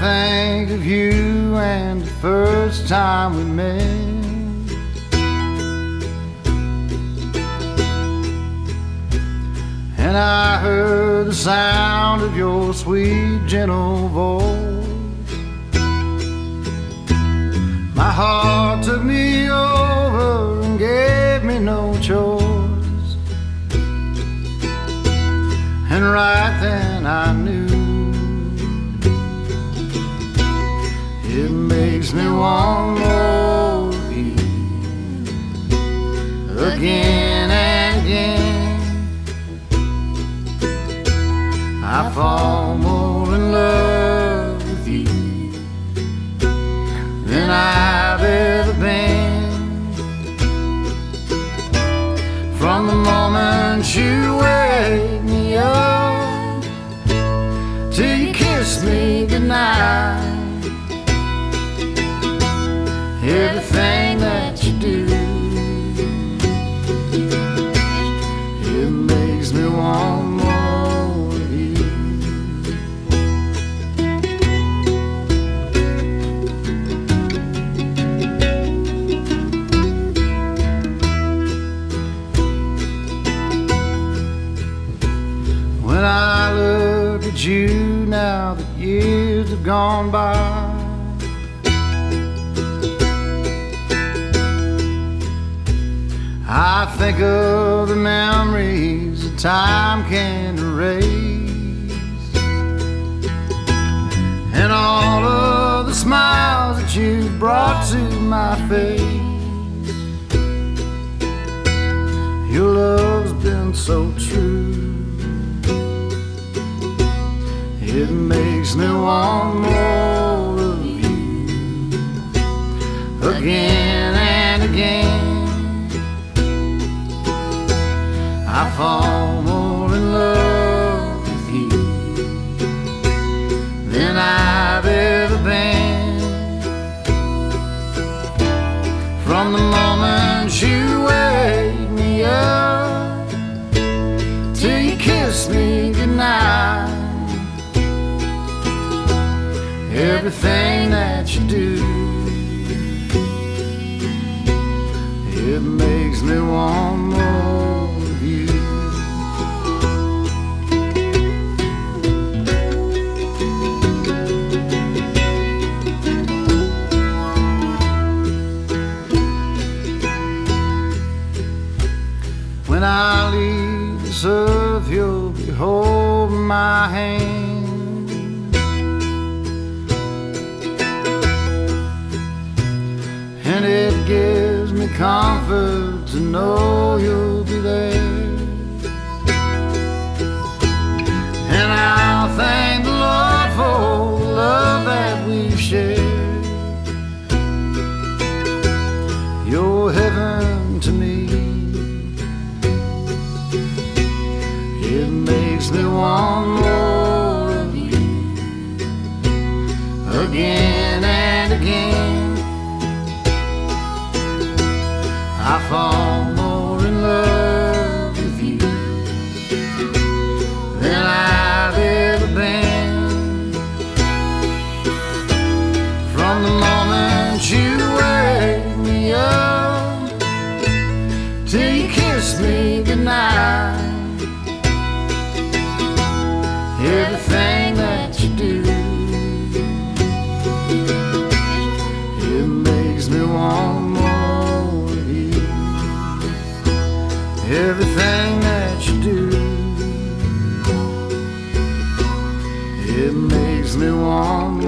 think of you and the first time we met, and I heard the sound of your sweet, gentle voice. My heart took me over and gave me no choice, and right then I knew it makes me want more of you again and again. I fall more in love with you than I've ever been. From the moment you wake me up till you kiss me goodnight, everything that you do, it makes me want more of you. When I look at you now that years have gone by, I think of the memories that time can't erase, and all of the smiles that you brought to my face. Your love's been so true, it makes me want more of you again and again. I fall more in love with you than I've ever been. From the moment you wake me up till you kiss me goodnight, everything that you do, it makes me want more of you. When I leave this earth, you'll be holding my hand, and it gives me comfort to know you'll be there. And I'll thank the Lord for the love that we've shared. You're heaven to me, it makes me want more of you again and again. I fall more in love with you than I've ever been. From the moment you wake me up till you kiss me goodnight, everything that you do, it makes me want more of you. Everything that you do, it makes me want more.